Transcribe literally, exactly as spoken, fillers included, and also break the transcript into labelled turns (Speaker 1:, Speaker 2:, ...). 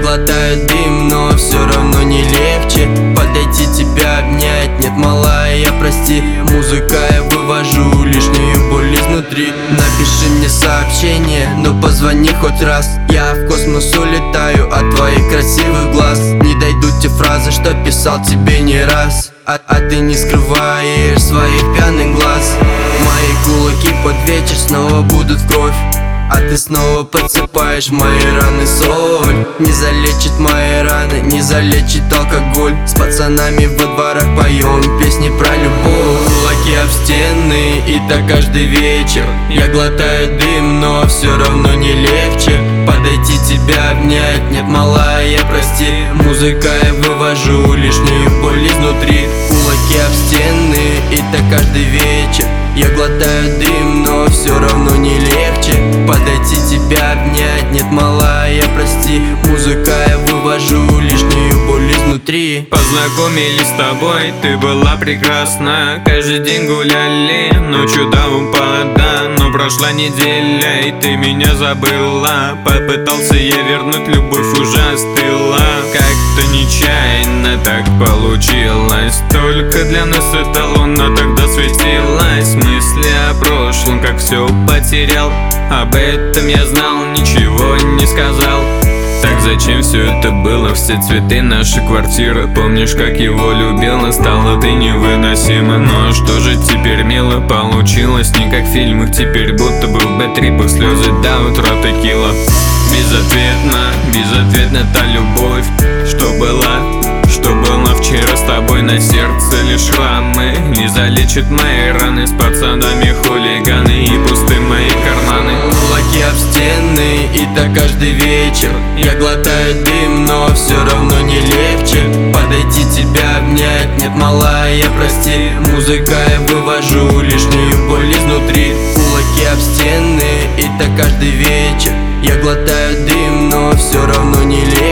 Speaker 1: глотаю дым, но все равно не легче подойти тебя обнять. Нет, малая, прости, музыка, я вывожу лишнюю боль изнутри. Напиши мне сообщение, но позвони хоть раз. Я в космос улетаю от твоих красивых глаз. Не дойдут те фразы, что писал тебе не раз. А, а ты не скрываешь своих пьяных глаз. Мои кулаки под вечер снова будут в кровь, а ты снова подсыпаешь в мои раны соль. Не залечит мои раны, не залечит алкоголь. С пацанами во дворах поем песни про любовь. Кулаки об стены, и так каждый вечер. Я глотаю дым, но все равно не легче подойти тебя обнять. Нет, малая, прости, музыка, я вывожу лишнюю боль изнутри. Кулаки об стены, и так каждый вечер. Я глотаю дым, но все равно не легче подойти тебя обнять. Нет, малая, прости, музыка, я вывожу лишнюю боль изнутри.
Speaker 2: Познакомились с тобой, ты была прекрасна. Каждый день гуляли ночью до упада. Но прошла неделя, и ты меня забыла. Попытался я вернуть, любовь уже остыла. Как-то нечаянно так получилось. Только для нас эта луна тогда светилась. Мысли о прошлом, как все потерял. Об этом я знал, ничего не сказал. Так зачем все это было? Все цветы нашей квартиры. Помнишь, как его любил, но стала ты невыносима. Ну а что же теперь, мило, получилось? Не как в фильмах, теперь будто бы в бэтрипах. Слезы до утра текила. Безответно, безответна та любовь, что была, что было вчера с тобой. На сердце лишь шрамы, не залечит мои раны. С пацанами хулиганы и пусты мои карманы.
Speaker 1: Кулаки об стены, и так каждый вечер. Я глотаю дым, но все равно не легче подойти тебя обнять. Нет, малая, прости, музыка, я вывожу лишнюю боль изнутри. Кулаки об стены, и так каждый вечер. Я глотаю дым, но все равно не легче